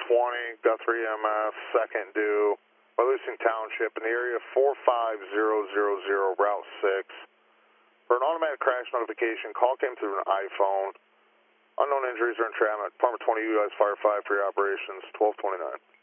Guthrie EMS, second due, Wyalusing Township in the area 45000, Route 6. For an automatic crash notification, call came through an iPhone. Unknown injuries or entrapment. Department 20 U.S. Fire 5 for your operations, 1229.